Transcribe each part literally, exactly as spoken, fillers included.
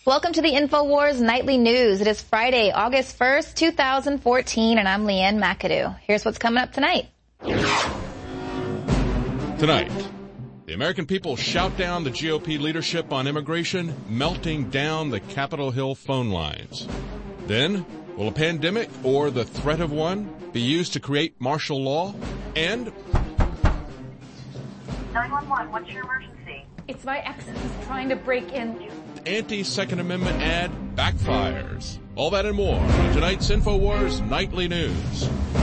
Welcome to the InfoWars Nightly News. It is Friday, August first, two thousand fourteen, and I'm Leanne McAdoo. Here's what's coming up tonight. Tonight, the American people shout down the G O P leadership on immigration, melting down the Capitol Hill phone lines. Then, will a pandemic or the threat of one be used to create martial law? And nine one one, what's your emergency? It's my ex who's trying to break in. Anti-Second Amendment ad backfires. All that and more on tonight's InfoWars Nightly News.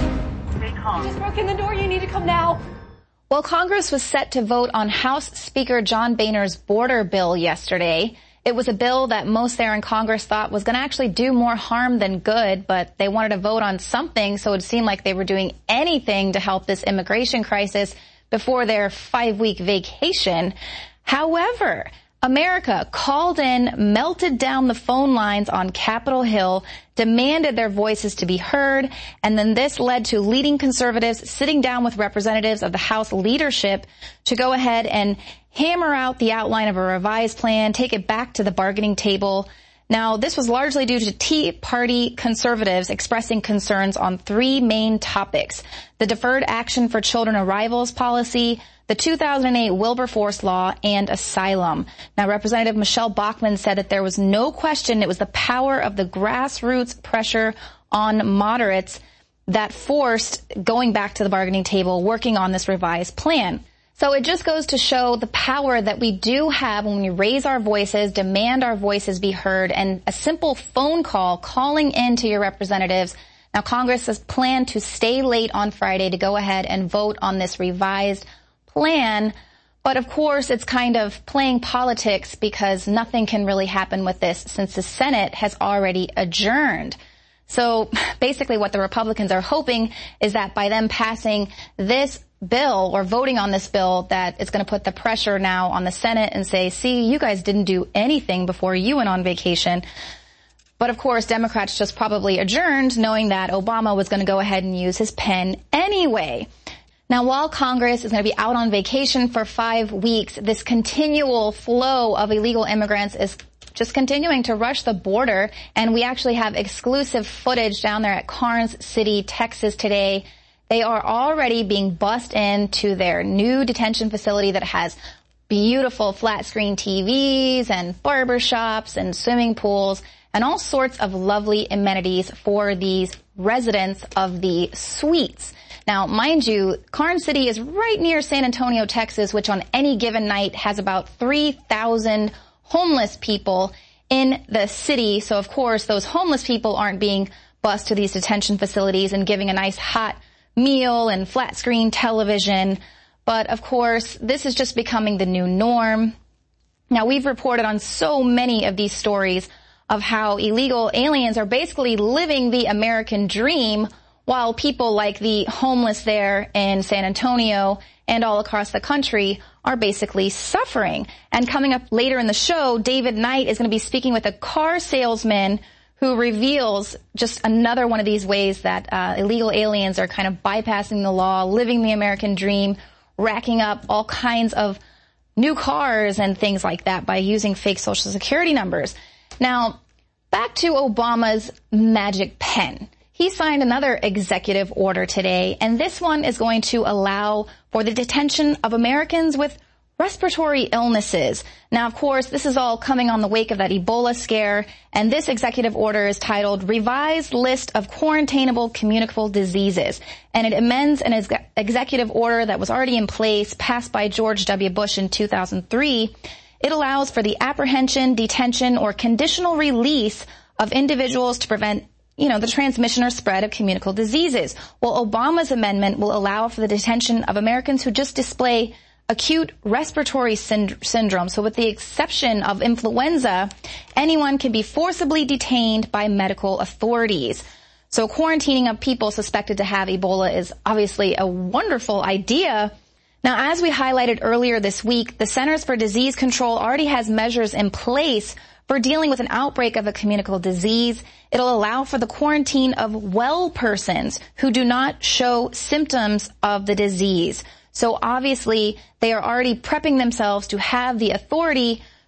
Stay calm. He just broke in the door. You need to come now. Well, Congress was set to vote on House Speaker John Boehner's border bill yesterday. It was a bill that most there in Congress thought was going to actually do more harm than good, but they wanted to vote on something, so it seemed like they were doing anything to help this immigration crisis before their five-week vacation. However, America called in, melted down the phone lines on Capitol Hill, demanded their voices to be heard, and then this led to leading conservatives sitting down with representatives of the House leadership to go ahead and hammer out the outline of a revised plan, take it back to the bargaining table. Now, this was largely due to Tea Party conservatives expressing concerns on three main topics: the Deferred Action for Children Arrivals policy, the two thousand eight Wilberforce law, and asylum. Now, Representative Michelle Bachmann said that there was no question it was the power of the grassroots pressure on moderates that forced going back to the bargaining table, working on this revised plan. So it just goes to show the power that we do have when we raise our voices, demand our voices be heard, and a simple phone call calling in to your representatives. Now, Congress has planned to stay late on Friday to go ahead and vote on this revised plan. But of course, it's kind of playing politics because nothing can really happen with this since the Senate has already adjourned. So basically what the Republicans are hoping is that by them passing this bill or voting on this bill, that it's going to put the pressure now on the Senate and say, see, you guys didn't do anything before you went on vacation. But of course, Democrats just probably adjourned knowing that Obama was going to go ahead and use his pen anyway. Now, while Congress is going to be out on vacation for five weeks, this continual flow of illegal immigrants is just continuing to rush the border. And we actually have exclusive footage down there at Karnes City, Texas today. They are already being bussed into their new detention facility that has beautiful flat screen T Vs and barbershops and swimming pools and all sorts of lovely amenities for these residents of the suites. Now, mind you, Karnes City is right near San Antonio, Texas, which on any given night has about three thousand homeless people in the city. So, of course, those homeless people aren't being bused to these detention facilities and giving a nice hot meal and flat screen television. But, of course, this is just becoming the new norm. Now, we've reported on so many of these stories of how illegal aliens are basically living the American dream while people like the homeless there in San Antonio and all across the country are basically suffering. And coming up later in the show, David Knight is going to be speaking with a car salesman who reveals just another one of these ways that uh, illegal aliens are kind of bypassing the law, living the American dream, racking up all kinds of new cars and things like that by using fake Social Security numbers. Now, back to Obama's magic pen. He signed another executive order today, and this one is going to allow for the detention of Americans with respiratory illnesses. Now, of course, this is all coming on the wake of that Ebola scare, and this executive order is titled Revised List of Quarantainable Communicable Diseases, and it amends an ex- executive order that was already in place, passed by George W. Bush in two thousand three. It allows for the apprehension, detention, or conditional release of individuals to prevent you know, the transmission or spread of communicable diseases. Well, Obama's amendment will allow for the detention of Americans who just display acute respiratory synd- syndrome. So with the exception of influenza, anyone can be forcibly detained by medical authorities. So quarantining of people suspected to have Ebola is obviously a wonderful idea. Now, as we highlighted earlier this week, the Centers for Disease Control already has measures in place for dealing with an outbreak of a communicable disease. It'll allow for the quarantine of well persons who do not show symptoms of the disease. So obviously, they are already prepping themselves to have the authority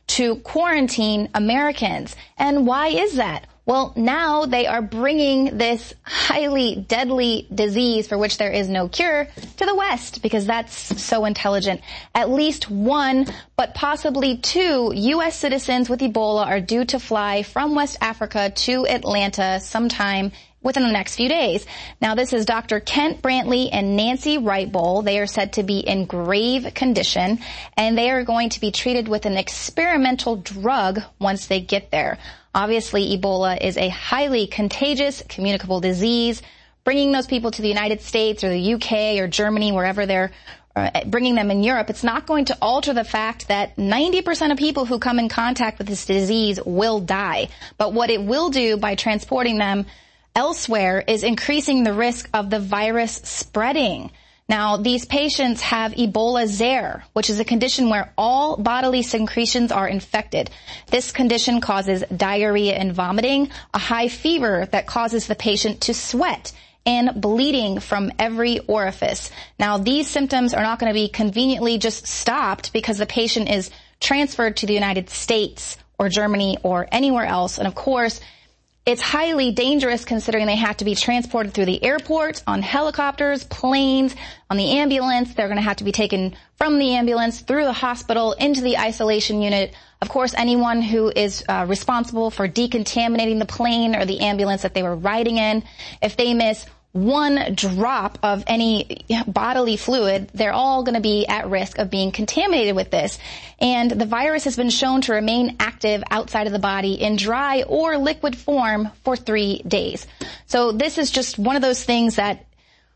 to quarantine Americans. And why is that? Well, now they are bringing this highly deadly disease for which there is no cure to the West because that's so intelligent. At least one, but possibly two U S citizens with Ebola are due to fly from West Africa to Atlanta sometime within the next few days. Now, this is Doctor Kent Brantley and Nancy Wright-Bowl. They are said to be in grave condition, and they are going to be treated with an experimental drug once they get there. Obviously, Ebola is a highly contagious, communicable disease. Bringing those people to the United States or the U K or Germany, wherever they're uh, bringing them in Europe, it's not going to alter the fact that ninety percent of people who come in contact with this disease will die. But what it will do by transporting them elsewhere is increasing the risk of the virus spreading. Now, these patients have Ebola Zaire, which is a condition where all bodily secretions are infected. This condition causes diarrhea and vomiting, a high fever that causes the patient to sweat, and bleeding from every orifice. Now, these symptoms are not going to be conveniently just stopped because the patient is transferred to the United States or Germany or anywhere else. And of course, it's highly dangerous considering they have to be transported through the airport, on helicopters, planes, on the ambulance. They're going to have to be taken from the ambulance through the hospital into the isolation unit. Of course, anyone who is uh, responsible for decontaminating the plane or the ambulance that they were riding in, if they miss one drop of any bodily fluid, they're all going to be at risk of being contaminated with this. And the virus has been shown to remain active outside of the body in dry or liquid form for three days. So this is just one of those things that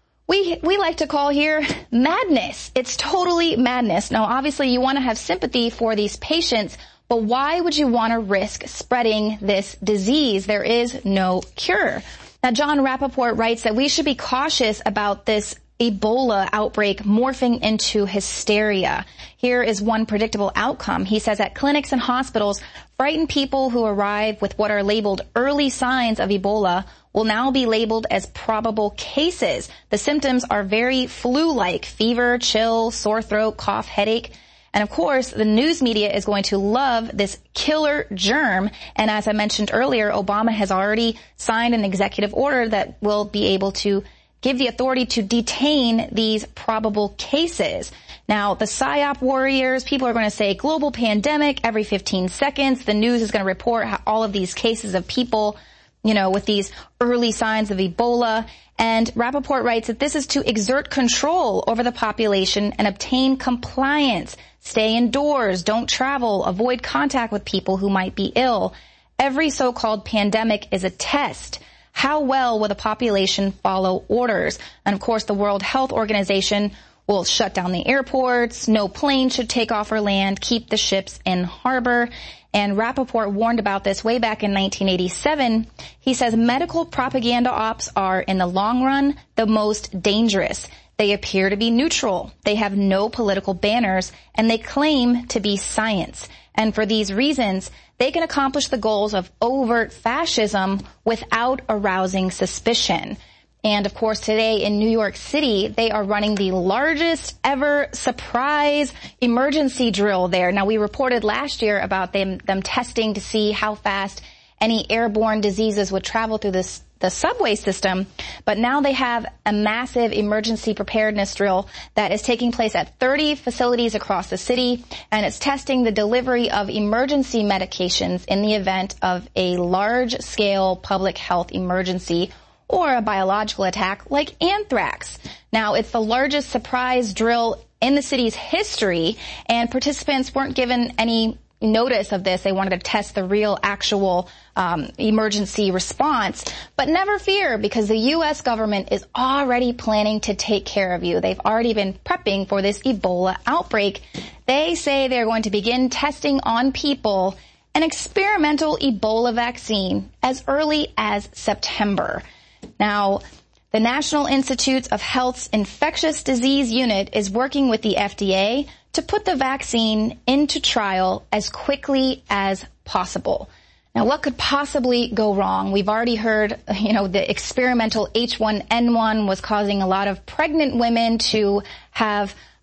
we we like to call here madness. It's totally madness. Now, obviously, you want to have sympathy for these patients, but why would you want to risk spreading this disease? There is no cure. Now, John Rappaport writes that we should be cautious about this Ebola outbreak morphing into hysteria. Here is one predictable outcome. He says that clinics and hospitals, frightened people who arrive with what are labeled early signs of Ebola will now be labeled as probable cases. The symptoms are very flu-like: fever, chill, sore throat, cough, headache. And of course, the news media is going to love this killer germ. And as I mentioned earlier, Obama has already signed an executive order that will be able to give the authority to detain these probable cases. Now, the PSYOP warriors, people are going to say global pandemic every fifteen seconds. The news is going to report how all of these cases of people, you know, with these early signs of Ebola. And Rappaport writes that this is to exert control over the population and obtain compliance. Stay indoors, don't travel, avoid contact with people who might be ill. Every so-called pandemic is a test. How well will the population follow orders? And of course, the World Health Organization will shut down the airports. No plane should take off or land. Keep the ships in harbor. And Rappaport warned about this way back in nineteen eighty-seven. He says medical propaganda ops are, in the long run, the most dangerous. They appear to be neutral. They have no political banners, and they claim to be science. And for these reasons, they can accomplish the goals of overt fascism without arousing suspicion. And of course, today in New York City, they are running the largest ever surprise emergency drill there. Now, we reported last year about them, them testing to see how fast any airborne diseases would travel through this, the subway system. But now they have a massive emergency preparedness drill that is taking place at thirty facilities across the city, and it's testing the delivery of emergency medications in the event of a large-scale public health emergency or a biological attack like anthrax. Now, it's the largest surprise drill in the city's history, and participants weren't given any notice of this. They wanted to test the real, actual um, emergency response. But never fear, because the U S government is already planning to take care of you. They've already been prepping for this Ebola outbreak. They say they're going to begin testing on people an experimental Ebola vaccine as early as September. Now, the National Institutes of Health's Infectious Disease Unit is working with the F D A to put the vaccine into trial as quickly as possible. Now, what could possibly go wrong? We've already heard, you know, the experimental H one N one was causing a lot of pregnant women to have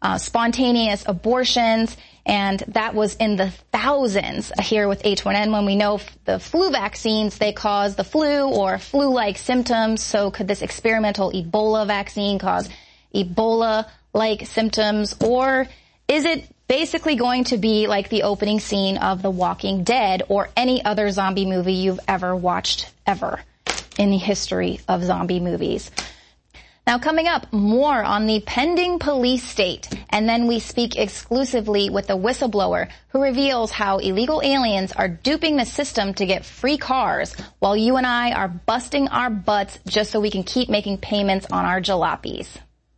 uh, spontaneous abortions, and that was in the thousands here with H one N one. We know the flu vaccines, they cause the flu or flu-like symptoms. So could this experimental Ebola vaccine cause Ebola-like symptoms? Or is it basically going to be like the opening scene of The Walking Dead or any other zombie movie you've ever watched ever in the history of zombie movies? Now, coming up, more on the pending police state, and then we speak exclusively with a whistleblower who reveals how illegal aliens are duping the system to get free cars while you and I are busting our butts just so we can keep making payments on our jalopies.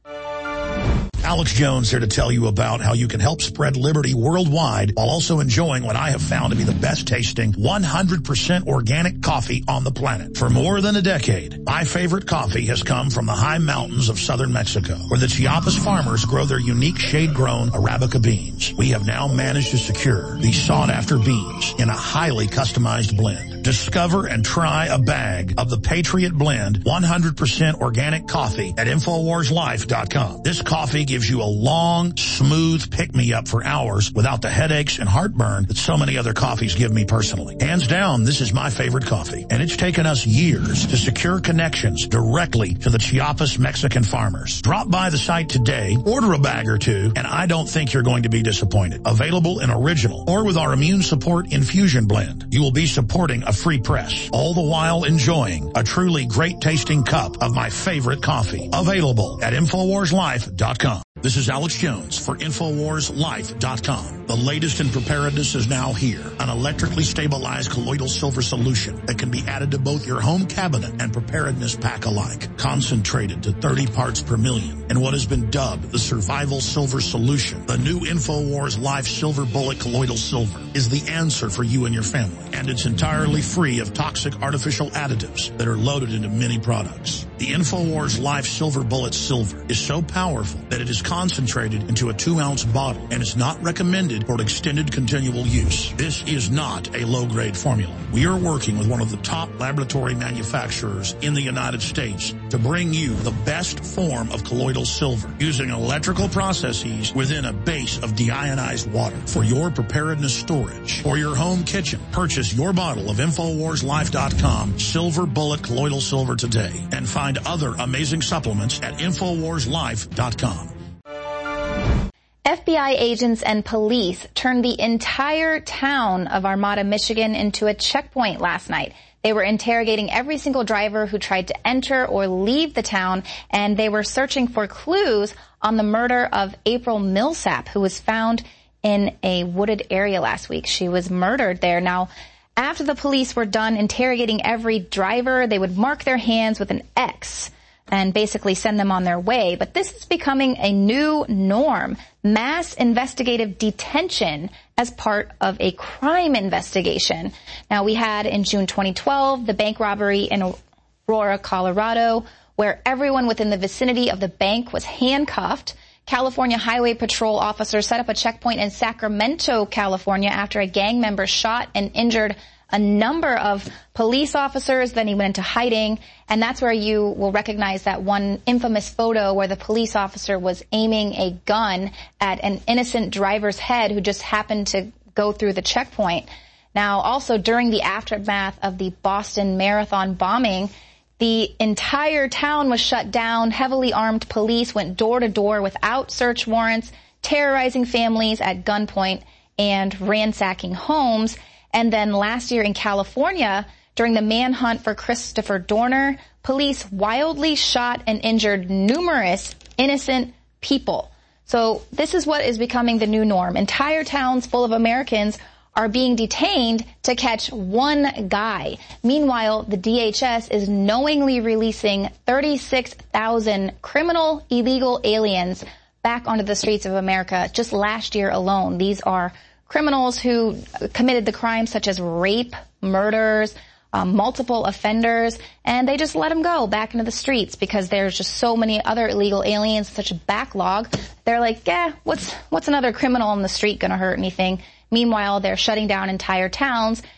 Alex Jones here to tell you about how you can help spread liberty worldwide while also enjoying what I have found to be the best tasting one hundred percent organic coffee on the planet. For more than a decade, my favorite coffee has come from the high mountains of southern Mexico, where the Chiapas farmers grow their unique shade-grown Arabica beans. We have now managed to secure these sought-after beans in a highly customized blend. Discover and try a bag of the Patriot Blend one hundred percent organic coffee at Infowars Life dot com. This coffee gives you a long, smooth pick-me-up for hours without the headaches and heartburn that so many other coffees give me personally. Hands down, this is my favorite coffee, and it's taken us years to secure connections directly to the Chiapas Mexican farmers. Drop by the site today, order a bag or two, and I don't think you're going to be disappointed. Available in original or with our immune support infusion blend. You will be supporting a free press, all the while enjoying a truly great-tasting cup of my favorite coffee. Available at Infowars Life dot com. This is Alex Jones for Infowars Life dot com. The latest in preparedness is now here. An electrically stabilized colloidal silver solution that can be added to both your home cabinet and preparedness pack alike. Concentrated to thirty parts per million in what has been dubbed the survival silver solution. The new Infowars Life Silver Bullet Colloidal Silver is the answer for you and your family. And it's entirely free of toxic artificial additives that are loaded into many products. The Infowars Life Silver Bullet Silver is so powerful that it is concentrated into a two-ounce bottle and is not recommended for extended continual use. This is not a low-grade formula. We are working with one of the top laboratory manufacturers in the United States to bring you the best form of colloidal silver using electrical processes within a base of deionized water for your preparedness storage. For your home kitchen, purchase your bottle of Infowars Life dot com Silver Bullet Colloidal Silver today and find other amazing supplements at Infowars Life dot com. F B I agents and police turned the entire town of Armada, Michigan into a checkpoint last night. They were interrogating every single driver who tried to enter or leave the town, and they were searching for clues on the murder of April Millsap, who was found in a wooded area last week. She was murdered there. Now, after the police were done interrogating every driver, they would mark their hands with an X and basically send them on their way. But this is becoming a new norm, mass investigative detention as part of a crime investigation. Now, we had in June twenty twelve the bank robbery in Aurora, Colorado, where everyone within the vicinity of the bank was handcuffed. California Highway Patrol officers set up a checkpoint in Sacramento, California, after a gang member shot and injured a number of police officers. Then he went into hiding, and that's where you will recognize that one infamous photo where the police officer was aiming a gun at an innocent driver's head who just happened to go through the checkpoint. Now, also during the aftermath of the Boston Marathon bombing, the entire town was shut down. Heavily armed police went door to door without search warrants, terrorizing families at gunpoint and ransacking homes. And then last year in California, during the manhunt for Christopher Dorner, police wildly shot and injured numerous innocent people. So this is what is becoming the new norm. Entire towns full of Americans are being detained to catch one guy. Meanwhile, the D H S is knowingly releasing thirty-six thousand criminal illegal aliens back onto the streets of America just last year alone. These are criminals who committed the crimes such as rape, murders, um, multiple offenders, and they just let them go back into the streets because there's just so many other illegal aliens, such a backlog. They're like, yeah, what's what's another criminal on the street going to hurt anything? Meanwhile, they're shutting down entire towns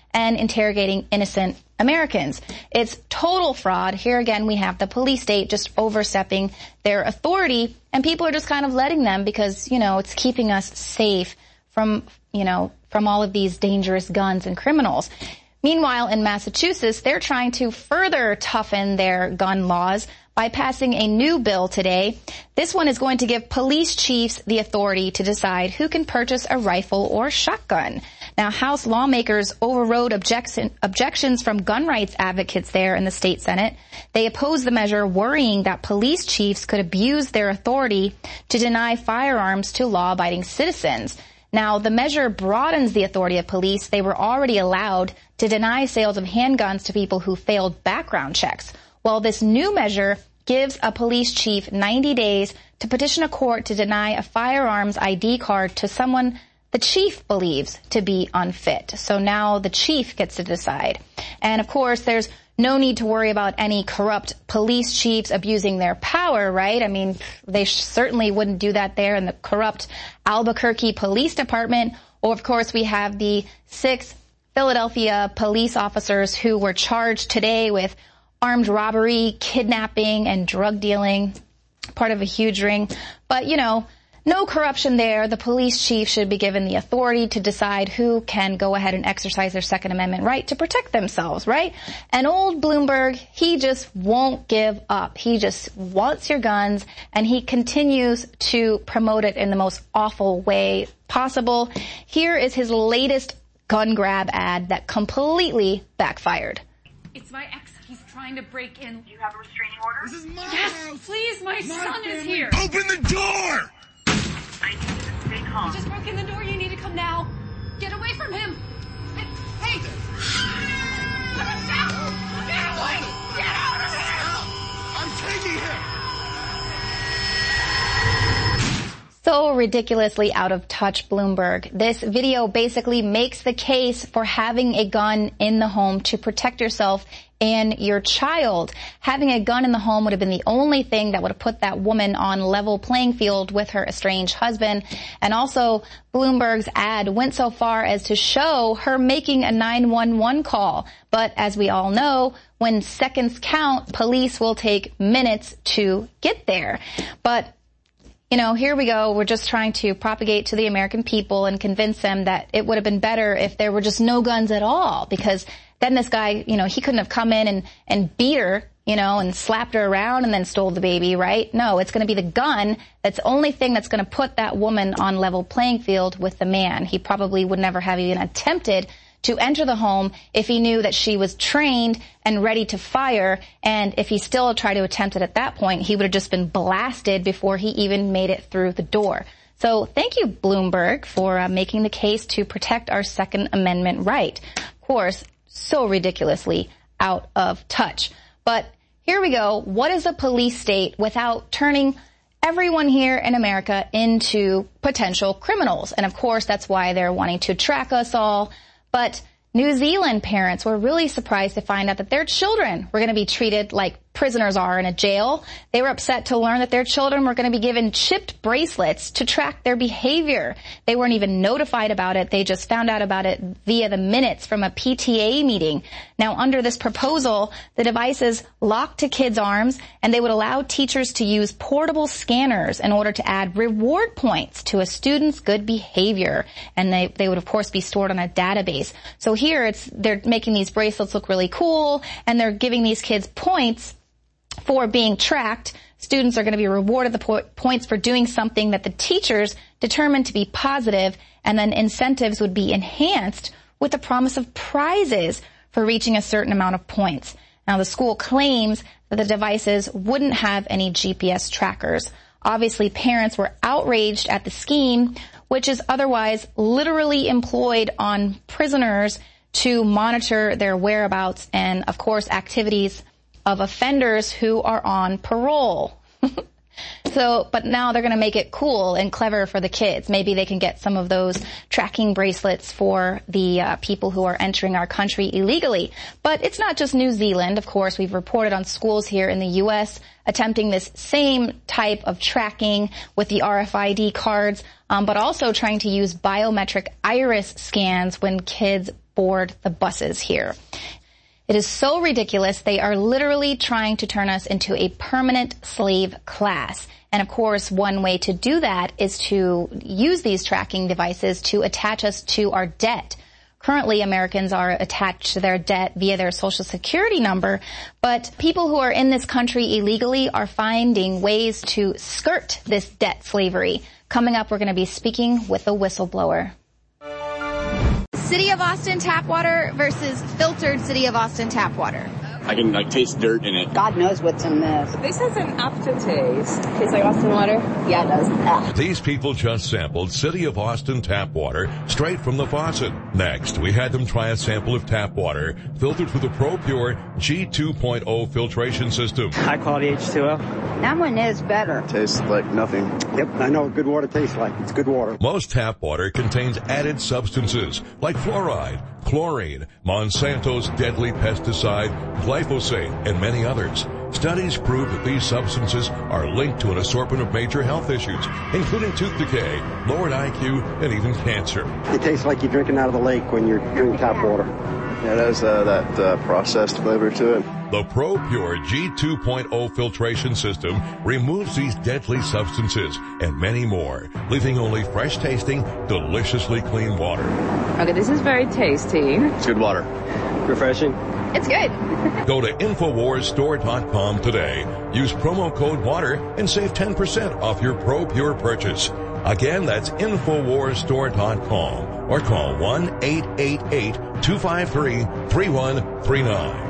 and interrogating innocent Americans. It's total fraud. Here again, we have the police state just overstepping their authority, and people are just kind of letting them because, you know, it's keeping us safe from, you know, from all of these dangerous guns and criminals. Meanwhile, in Massachusetts, they're trying to further toughen their gun laws by passing a new bill today. This one is going to give police chiefs the authority to decide who can purchase a rifle or shotgun. Now, House lawmakers overrode objection, objections from gun rights advocates there in the state Senate. They opposed the measure, worrying that police chiefs could abuse their authority to deny firearms to law-abiding citizens. Now, the measure broadens the authority of police. They were already allowed to deny sales of handguns to people who failed background checks. Well, this new measure gives a police chief ninety days to petition a court to deny a firearms I D card to someone the chief believes to be unfit. So now the chief gets to decide. And of course, there's no need to worry about any corrupt police chiefs abusing their power, right? I mean, they certainly wouldn't do that there in the corrupt Albuquerque Police Department. Or, of course, we have the six Philadelphia police officers who were charged today with armed robbery, kidnapping, and drug dealing, part of a huge ring. But, you know, no corruption there. The police chief should be given the authority to decide who can go ahead and exercise their Second Amendment right to protect themselves, right? And old Bloomberg, he just won't give up. He just wants your guns, and he continues to promote it in the most awful way possible. Here is his latest gun grab ad that completely backfired. It's my ex. He's trying to break in. Do you have a restraining order? This is my Yes, house. please, my, My son family. is here. Open the door! I need you to stay calm. He just broke in the door. You need to come now. Get away from him. Hey, hey. Put him down. Get away. Get out of here. I'm taking him! So ridiculously out of touch, Bloomberg. This video basically makes the case for having a gun in the home to protect yourself and your child. Having a gun in the home would have been the only thing that would have put that woman on level playing field with her estranged husband. And also, Bloomberg's ad went so far as to show her making a nine one one call. But as we all know, when seconds count, police will take minutes to get there. But you know, here we go. We're just trying to propagate to the American people and convince them that it would have been better if there were just no guns at all, because then this guy, you know, he couldn't have come in and, and beat her, you know, and slapped her around and then stole the baby, right? No, it's going to be the gun that's the only thing that's going to put that woman on level playing field with the man. He probably would never have even attempted to enter the home if he knew that she was trained and ready to fire. And if he still tried to attempt it at that point, he would have just been blasted before he even made it through the door. So thank you, Bloomberg, for uh, making the case to protect our Second Amendment right. Of course, so ridiculously out of touch. But here we go. What is a police state without turning everyone here in America into potential criminals? And of course, that's why they're wanting to track us all. But New Zealand parents were really surprised to find out that their children were going to be treated like prisoners are in a jail. They were upset to learn that their children were going to be given chipped bracelets to track their behavior. They weren't even notified about it. They just found out about it via the minutes from a P T A meeting. Now, under this proposal, the devices lock to kids' arms, and they would allow teachers to use portable scanners in order to add reward points to a student's good behavior. And they, they would, of course, be stored on a database. So here, it's they're making these bracelets look really cool, and they're giving these kids points for being tracked. Students are going to be rewarded the po- points for doing something that the teachers determined to be positive, and then incentives would be enhanced with the promise of prizes for reaching a certain amount of points. Now, the school claims that the devices wouldn't have any G P S trackers. Obviously, parents were outraged at the scheme, which is otherwise literally employed on prisoners to monitor their whereabouts and, of course, activities of offenders who are on parole. So, but now they're going to make it cool and clever for the kids. Maybe they can get some of those tracking bracelets for the uh, people who are entering our country illegally. But it's not just New Zealand. Of course, we've reported on schools here in the U S attempting this same type of tracking with the R F I D cards, um, but also trying to use biometric iris scans when kids board the buses here. It is so ridiculous. They are literally trying to turn us into a permanent slave class. And of course, one way to do that is to use these tracking devices to attach us to our debt. Currently, Americans are attached to their debt via their Social Security number, but people who are in this country illegally are finding ways to skirt this debt slavery. Coming up, we're going to be speaking with a whistleblower. City of Austin tap water versus filtered City of Austin tap water. I can like taste dirt in it. God knows what's in this. This has an aftertaste. Tastes like Austin water? Yeah, it does. Ah. These people just sampled City of Austin tap water straight from the faucet. Next, we had them try a sample of tap water filtered through the ProPure G two point oh filtration system. High quality H two O. That one is better. Tastes like nothing. Yep, I know what good water tastes like. It's good water. Most tap water contains added substances like fluoride, chlorine, Monsanto's deadly pesticide, glyphosate, and many others. Studies prove that these substances are linked to an assortment of major health issues, including tooth decay, lowered I Q, and even cancer. It tastes like you're drinking out of the lake when you're drinking tap water. Yeah, it has uh, that uh, processed flavor to it. The ProPure G two point oh filtration system removes these deadly substances and many more, leaving only fresh-tasting, deliciously clean water. Okay, this is very tasty. It's good water. Refreshing. It's good. Go to Infowars Store dot com today. Use promo code WATER and save ten percent off your ProPure purchase. Again, that's Infowars Store dot com or call one eight eight eight, two five three, three one three nine.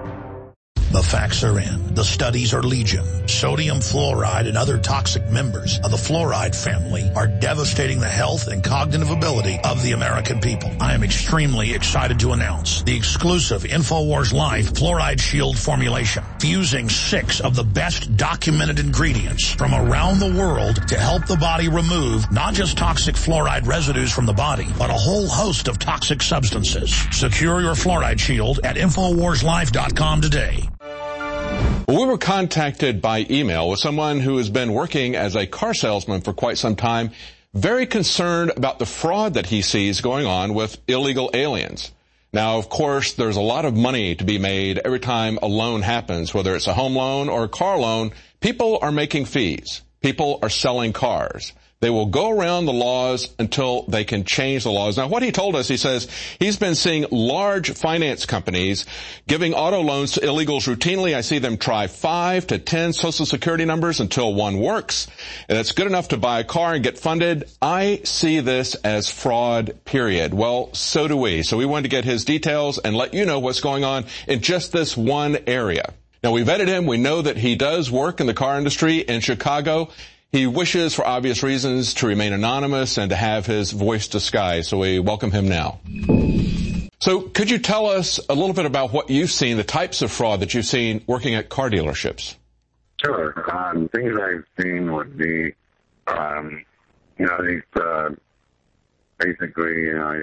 The facts are in. The studies are legion. Sodium fluoride and other toxic members of the fluoride family are devastating the health and cognitive ability of the American people. I am extremely excited to announce the exclusive InfoWars Life Fluoride Shield formulation, fusing six of the best documented ingredients from around the world to help the body remove not just toxic fluoride residues from the body, but a whole host of toxic substances. Secure your Fluoride Shield at Infowars Life dot com today. Well, we were contacted by email with someone who has been working as a car salesman for quite some time, very concerned about the fraud that he sees going on with illegal aliens. Now, of course, there's a lot of money to be made every time a loan happens, whether it's a home loan or a car loan. People are making fees. People are selling cars. They will go around the laws until they can change the laws. Now, what he told us, he says he's been seeing large finance companies giving auto loans to illegals routinely. I see them try five to ten Social Security numbers until one works, and it's good enough to buy a car and get funded. I see this as fraud, period. Well, so do we. So we wanted to get his details and let you know what's going on in just this one area. Now, we vetted him. We know that he does work in the car industry in Chicago. He wishes, for obvious reasons, to remain anonymous and to have his voice disguised, so we welcome him now. So could you tell us a little bit about what you've seen, the types of fraud that you've seen working at car dealerships? Sure. Um, things I've seen would be, um, you know, these, uh, basically, you know,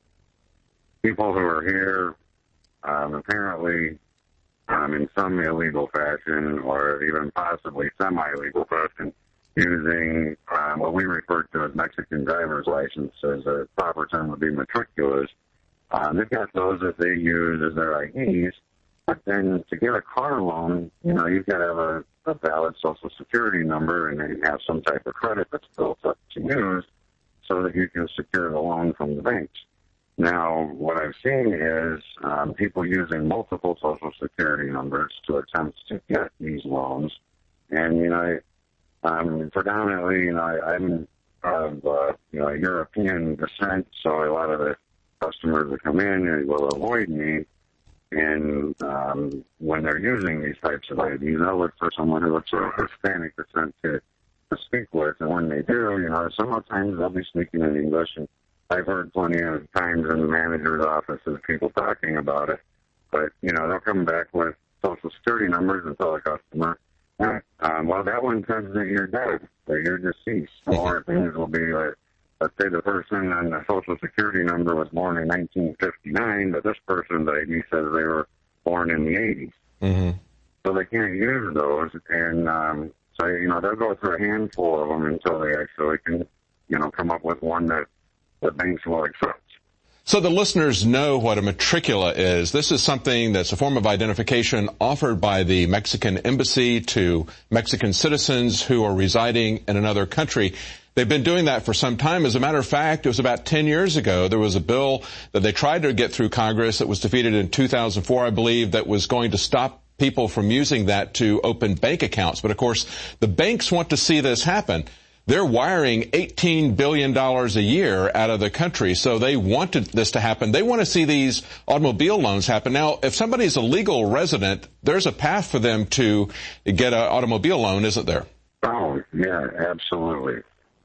people who are here, um, apparently, um, in some illegal fashion or even possibly semi-illegal fashion, using um, what we refer to as Mexican driver's licenses. A proper term would be matriculars. Um, they've got those that they use as their I Ds, but then to get a car loan, you know, you've got to have a, a valid Social Security number and then have some type of credit that's built up to use so that you can secure the loan from the banks. Now, what I've seen is um, people using multiple Social Security numbers to attempt to get these loans, and, you know, Um, predominantly, you know, I, I'm of, uh, you know, European descent, so a lot of the customers that come in will avoid me. And um, when they're using these types of I Ds, I'll look for someone who looks of Hispanic descent to, to speak with. And when they do, you know, sometimes they'll be speaking in English. And I've heard plenty of times in the manager's offices people talking about it. But, you know, they'll come back with Social Security numbers and tell the customer, Yeah. Um, well, that one says that you're dead, that you're deceased. More things will be like, let's say the person on the Social Security number was born in nineteen fifty-nine, but this person's I D says they were born in the eighties. Mm-hmm. So they can't use those, and um, so, you know, they'll go through a handful of them until they actually can, you know, come up with one that the banks will accept. So the listeners know what a matricula is. This is something that's a form of identification offered by the Mexican embassy to Mexican citizens who are residing in another country. They've been doing that for some time. As a matter of fact, it was about ten years ago, there was a bill that they tried to get through Congress that was defeated in two thousand four, I believe, that was going to stop people from using that to open bank accounts. But of course, the banks want to see this happen. They're wiring eighteen billion dollars a year out of the country, so they wanted this to happen. They want to see these automobile loans happen. Now, if somebody's a legal resident, there's a path for them to get an automobile loan, isn't there? Oh, yeah, absolutely.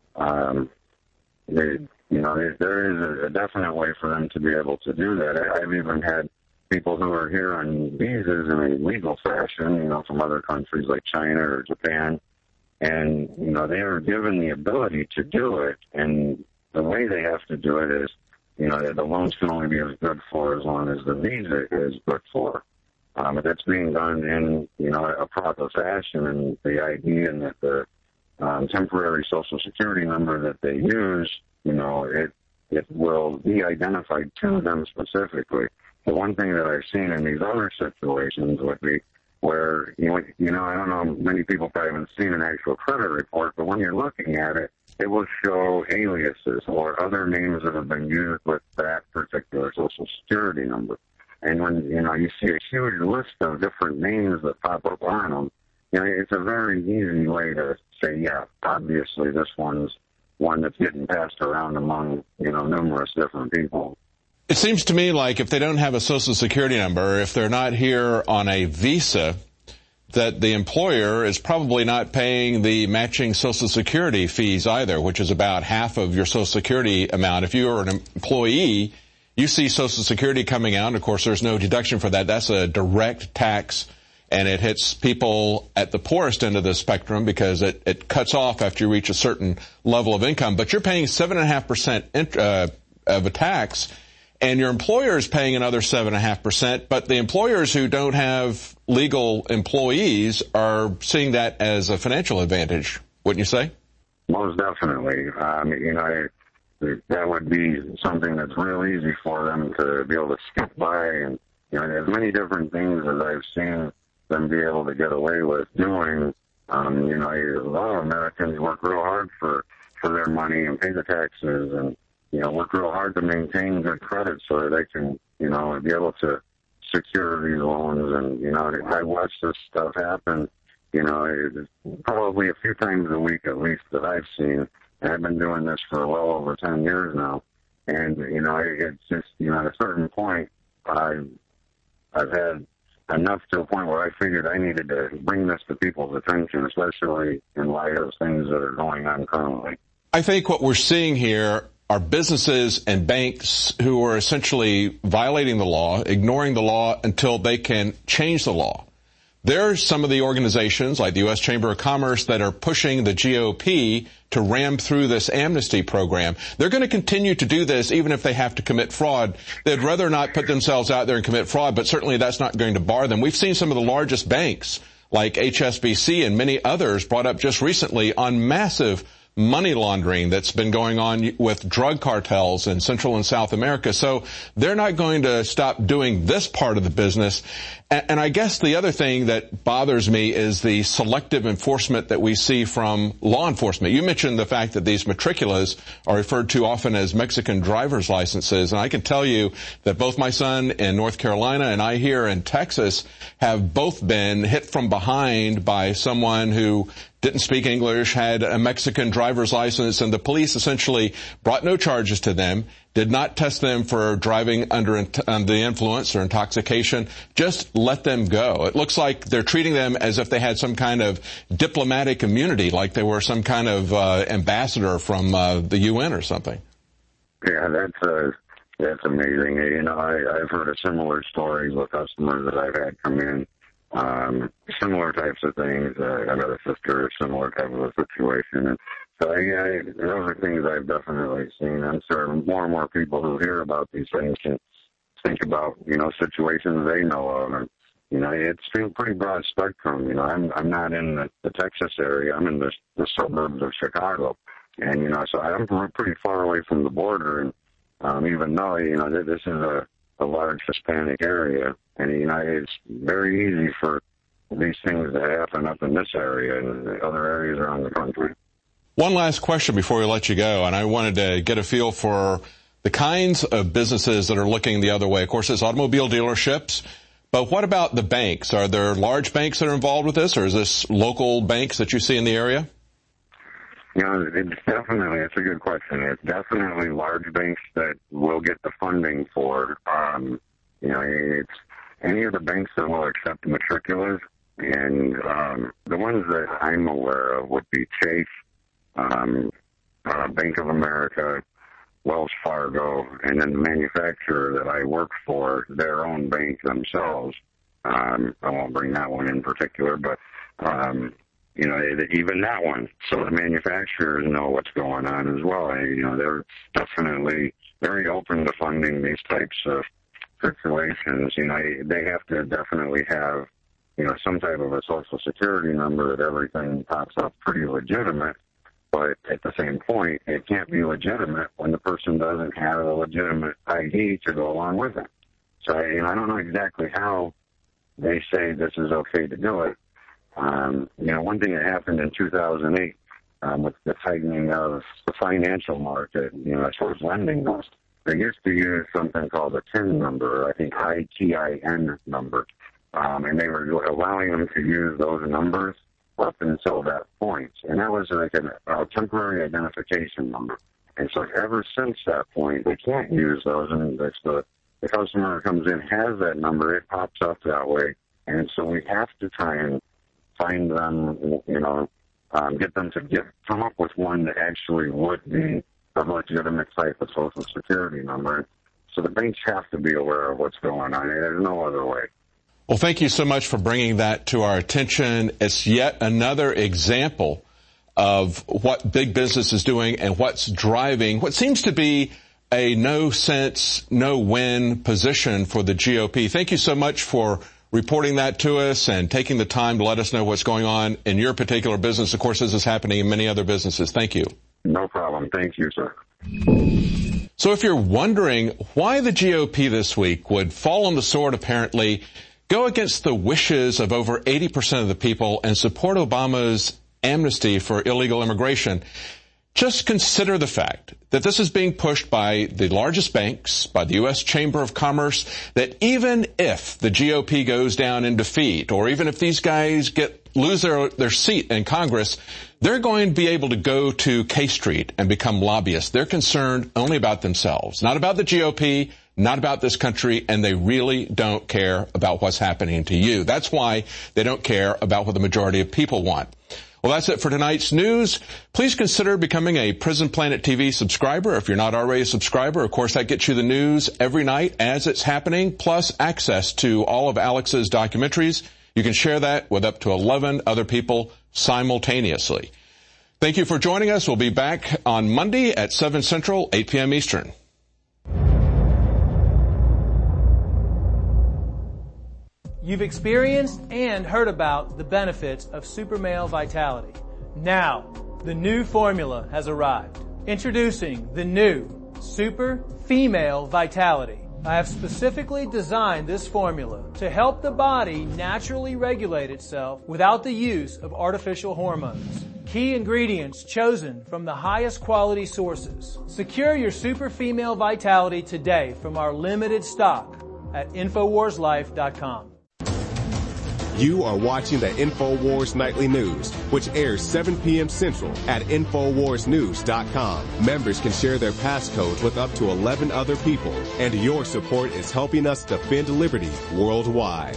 Um, they, you know, there is a, a definite way for them to be able to do that. I, I've even had people who are here on visas in a legal fashion, you know, from other countries like China or Japan. And, you know, they are given the ability to do it, and the way they have to do it is, you know, the loans can only be as good for as long as the visa is good for. Um, but that's being done in, you know, a proper fashion, and the I D and the, the um, temporary Social Security number that they use, you know, it it will be identified to them specifically. The one thing that I've seen in these other situations would be where, you know, you know, I don't know, many people probably haven't seen an actual credit report, but when you're looking at it, it will show aliases or other names that have been used with that particular Social Security number. And when, you know, you see a huge list of different names that pop up on them, you know, it's a very easy way to say, yeah, obviously this one's one that's getting passed around among, you know, numerous different people. It seems to me like if they don't have a Social Security number, if they're not here on a visa, that the employer is probably not paying the matching Social Security fees either, which is about half of your Social Security amount. If you are an employee, you see Social Security coming out. Of course, there's no deduction for that. That's a direct tax, and it hits people at the poorest end of the spectrum because it, it cuts off after you reach a certain level of income. But you're paying seven point five percent uh, of a tax, and your employer is paying another seven point five percent, but the employers who don't have legal employees are seeing that as a financial advantage, wouldn't you say? Most definitely. Um, you know, that would be something that's real easy for them to be able to skip by, and, you know, there's many different things that I've seen them be able to get away with doing. Um, you know, a lot of Americans work real hard for, for their money and pay the taxes and, you know, work real hard to maintain good credit so that they can, you know, be able to secure these loans. And, you know, I watch this stuff happen, you know, probably a few times a week at least that I've seen. And I've been doing this for well over ten years now. And, you know, it's just, you know, at a certain point, I've, I've had enough to a point where I figured I needed to bring this to people's attention, especially in light of things that are going on currently. I think what we're seeing here are businesses and banks who are essentially violating the law, ignoring the law until they can change the law. There are some of the organizations, like the U S Chamber of Commerce, that are pushing the G O P to ram through this amnesty program. They're going to continue to do this even if they have to commit fraud. They'd rather not put themselves out there and commit fraud, but certainly that's not going to bar them. We've seen some of the largest banks, like H S B C and many others, brought up just recently on massive money laundering that's been going on with drug cartels in Central and South America. So they're not going to stop doing this part of the business. And, and I guess the other thing that bothers me is the selective enforcement that we see from law enforcement. You mentioned the fact that these matriculas are referred to often as Mexican driver's licenses. And I can tell you that both my son in North Carolina and I here in Texas have both been hit from behind by someone who didn't speak English, had a Mexican driver's license, and the police essentially brought no charges to them, did not test them for driving under, under the influence or intoxication, just let them go. It looks like they're treating them as if they had some kind of diplomatic immunity, like they were some kind of uh, ambassador from uh, the U N or something. Yeah, that's uh, that's amazing. You know, I, I've heard of similar stories with customers that I've had come in, um, similar types of things. Uh, I've got a sister, a similar type of a situation. And so, yeah, I, those are things I've definitely seen. I'm sure more and more people who hear about these things can think about, you know, situations they know of. And, you know, it's a pretty broad spectrum. You know, I'm I'm not in the, the Texas area. I'm in the, the suburbs of Chicago. And, you know, so I'm pretty far away from the border. And um, even though, you know, this is a, a large Hispanic area, and, you know, it's very easy for these things to happen up in this area and the other areas around the country. One last question before we let you go, and I wanted to get a feel for the kinds of businesses that are looking the other way. Of course, it's automobile dealerships, but what about the banks? Are there large banks that are involved with this, or is this local banks that you see in the area? You know, it's definitely, it's a good question. It's definitely large banks that will get the funding for, um, you know, it's any of the banks that will accept matriculars, and um, the ones that I'm aware of would be Chase, um, uh, Bank of America, Wells Fargo, and then the manufacturer that I work for, their own bank themselves. Um, I won't bring that one in particular, but, um, you know, even that one. So the manufacturers know what's going on as well. You know, they're definitely very open to funding these types of situations. You know, they have to definitely have, you know, some type of a social security number that everything pops up pretty legitimate. But at the same point, it can't be legitimate when the person doesn't have a legitimate I D to go along with it. So, you know, I don't know exactly how they say this is okay to do it. Um, you know, one thing that happened in two thousand eight um, with the tightening of the financial market, you know, as far as lending goes, they used to use something called a T I N number, I think I T I N number, um, and they were allowing them to use those numbers up until that point. And that was like a, a temporary identification number. And so ever since that point, they can't use those. And if the, the customer comes in, has that number, it pops up that way. And so we have to try and find them, you know, um, get them to get come up with one that actually would be a legitimate type of social security number. So the banks have to be aware of what's going on. There's no other way. Well, thank you so much for bringing that to our attention. It's yet another example of what big business is doing and what's driving what seems to be a no-sense, no-win position for the G O P. Thank you so much for reporting that to us and taking the time to let us know what's going on in your particular business. Of course, this is happening in many other businesses. Thank you. No problem. Thank you, sir. So if you're wondering why the G O P this week would fall on the sword, apparently, go against the wishes of over eighty percent of the people and support Obama's amnesty for illegal immigration, just consider the fact that this is being pushed by the largest banks, by the U S Chamber of Commerce, that even if the G O P goes down in defeat, or even if these guys get lose their, their seat in Congress, they're going to be able to go to K Street and become lobbyists. They're concerned only about themselves, not about the G O P, not about this country, and they really don't care about what's happening to you. That's why they don't care about what the majority of people want. Well, that's it for tonight's news. Please consider becoming a Prison Planet T V subscriber if you're not already a subscriber. Of course, that gets you the news every night as it's happening, plus access to all of Alex's documentaries. You can share that with up to eleven other people simultaneously. Thank you for joining us. We'll be back on Monday at seven Central, eight p.m. Eastern. You've experienced and heard about the benefits of Super Male Vitality. Now, the new formula has arrived. Introducing the new Super Female Vitality. I have specifically designed this formula to help the body naturally regulate itself without the use of artificial hormones. Key ingredients chosen from the highest quality sources. Secure your Super Female Vitality today from our limited stock at Infowars Life dot com. You are watching the InfoWars Nightly News, which airs seven p.m. Central at Infowars News dot com. Members can share their passcodes with up to eleven other people, and your support is helping us defend liberty worldwide.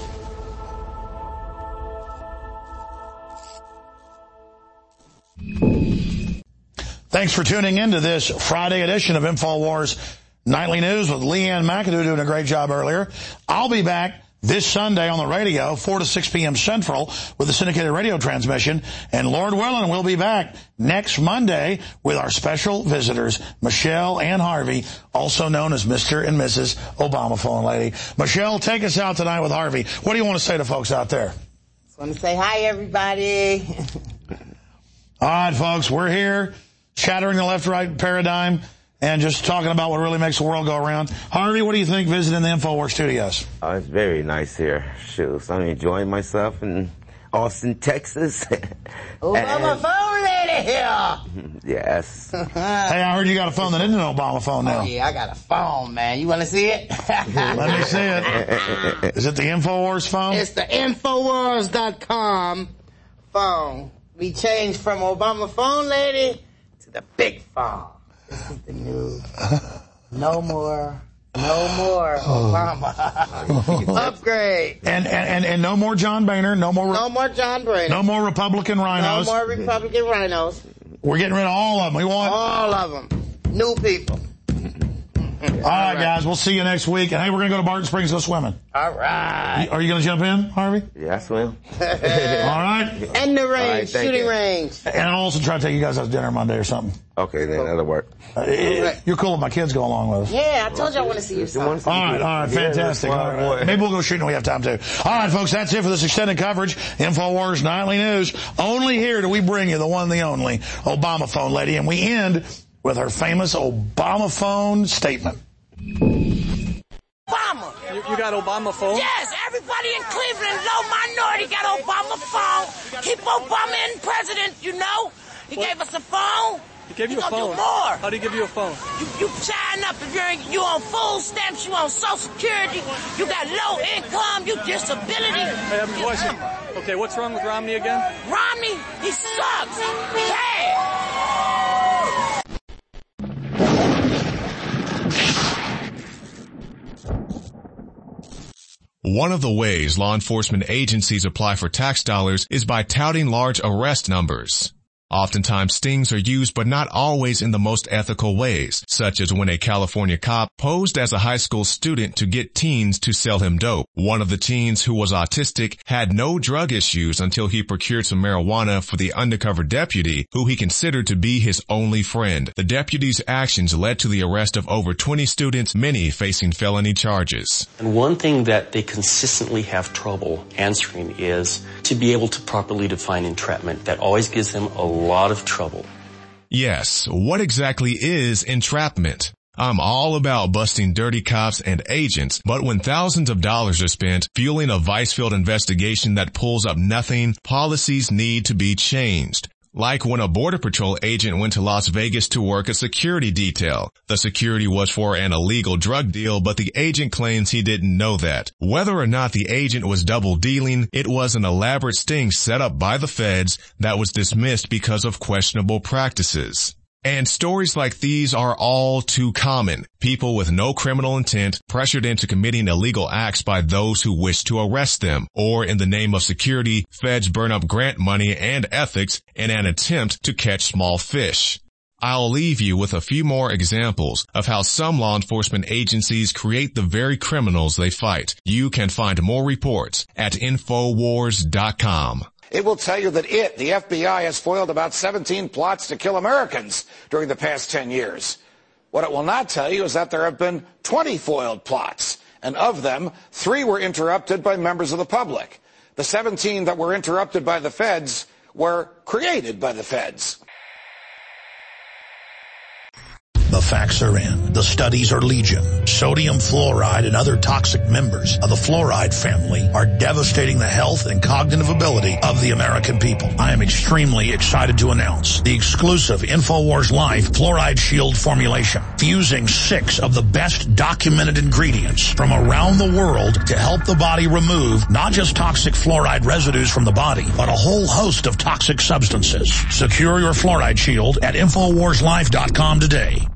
Thanks for tuning in to this Friday edition of InfoWars Nightly News with Leanne McAdoo doing a great job earlier. I'll be back this Sunday on the radio, four to six p.m. Central, with the syndicated radio transmission. And Lord willing, we'll be back next Monday with our special visitors, Michelle and Harvey, also known as Mister and Missus Obama Phone Lady. Michelle, take us out tonight with Harvey. What do you want to say to folks out there? Just want to say hi, everybody. All right, folks, we're here, shattering the left-right paradigm and just talking about what really makes the world go around. Harvey, what do you think visiting the InfoWars studios? Oh, it's very nice here. Shoot, I'm enjoying myself in Austin, Texas. Obama phone lady here. Yes. Hey, I heard you got a phone that isn't an Obama phone now. Oh, yeah, I got a phone, man. You want to see it? Let me see it. Is it the InfoWars phone? It's the Infowars dot com phone. We changed from Obama phone lady to the big phone. This is the new. No more. No more Obama. Upgrade. And, and, and, and no more John Boehner. No more. No more John Boehner. No more Republican rhinos. No more Republican rhinos. We're getting rid of all of them. We want all of them. New people. All right, guys. We'll see you next week. And hey, we're going to go to Barton Springs, go swimming. All right. Are you going to jump in, Harvey? Yeah, I swim. All right. And the range, right, shooting you. range. And I'll also try to take you guys out to dinner Monday or something. Okay, then that'll work. Uh, you're cool if my kids go along with us. Yeah, I told you I want to see your son. All right, all right, fantastic. Yeah, all right. Maybe we'll go shooting when we have time to. All right, folks, that's it for this extended coverage. InfoWars Nightly News. Only here do we bring you the one, the only Obama phone lady, and we end with her famous Obama phone statement. Obama. You, you got Obama phone? Yes, everybody in Cleveland, low minority, got Obama phone. Keep Obama in president, you know. He what? gave us a phone. He gave you he a phone? Do more. How did he give you a phone? You, you sign up if you're in, you on food stamps, you on Social Security, you got low income, you disability. I have a question. Okay, what's wrong with Romney again? Romney, he sucks. Bad. One of the ways law enforcement agencies apply for tax dollars is by touting large arrest numbers. Oftentimes stings are used, but not always in the most ethical ways, such as when a California cop posed as a high school student to get teens to sell him dope. One of the teens, who was autistic, had no drug issues until he procured some marijuana for the undercover deputy, who he considered to be his only friend. The deputy's actions led to the arrest of over twenty students, many facing felony charges. And one thing that they consistently have trouble answering is to be able to properly define entrapment. That always gives them a lot of trouble. Yes, what exactly is entrapment? I'm all about busting dirty cops and agents, but when thousands of dollars are spent fueling a vice-filled investigation that pulls up nothing, policies need to be changed. Like when a Border Patrol agent went to Las Vegas to work a security detail. The security was for an illegal drug deal, but the agent claims he didn't know that. Whether or not the agent was double dealing, it was an elaborate sting set up by the feds that was dismissed because of questionable practices. And stories like these are all too common. People with no criminal intent pressured into committing illegal acts by those who wish to arrest them. Or in the name of security, feds burn up grant money and ethics in an attempt to catch small fish. I'll leave you with a few more examples of how some law enforcement agencies create the very criminals they fight. You can find more reports at Infowars dot com. It will tell you that it, the F B I, has foiled about seventeen plots to kill Americans during the past ten years. What it will not tell you is that there have been twenty foiled plots, and of them, three were interrupted by members of the public. The seventeen that were interrupted by the feds were created by the feds. The facts are in. The studies are legion. Sodium fluoride and other toxic members of the fluoride family are devastating the health and cognitive ability of the American people. I am extremely excited to announce the exclusive InfoWars Life Fluoride Shield formulation, fusing six of the best documented ingredients from around the world to help the body remove not just toxic fluoride residues from the body, but a whole host of toxic substances. Secure your Fluoride Shield at Infowars Life dot com today.